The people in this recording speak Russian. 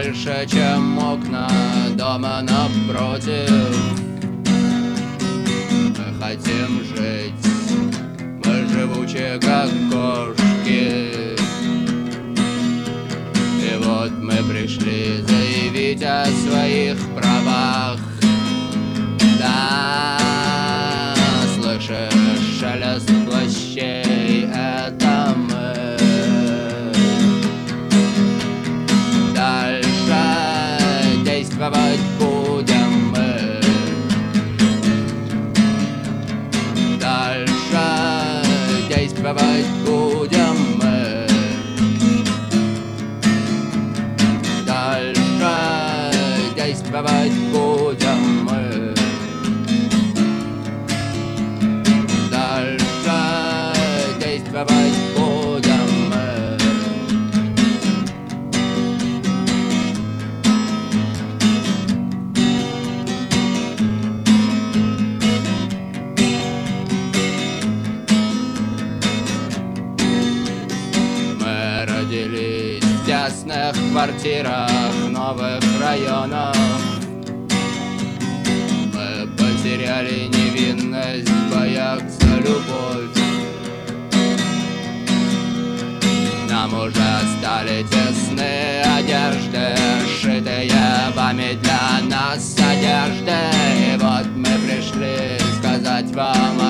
дальше, чем окна дома напротив. Мы хотим жить, мы живучие, как кошки. И вот мы пришли заявить о своих правах. Да, слышишь шелест плащей, это мы. Дальше действовать будем мы. Дальше действовать будем мы. Дальше действовать будем мы. Дальше действовать будем мы. Мы родились в тесных квартирах новых районов. Мы потеряли невинность в боях за любовь. Нам уже стали тесны одежды, сшитые вами для нас одежды. И вот мы пришли сказать вам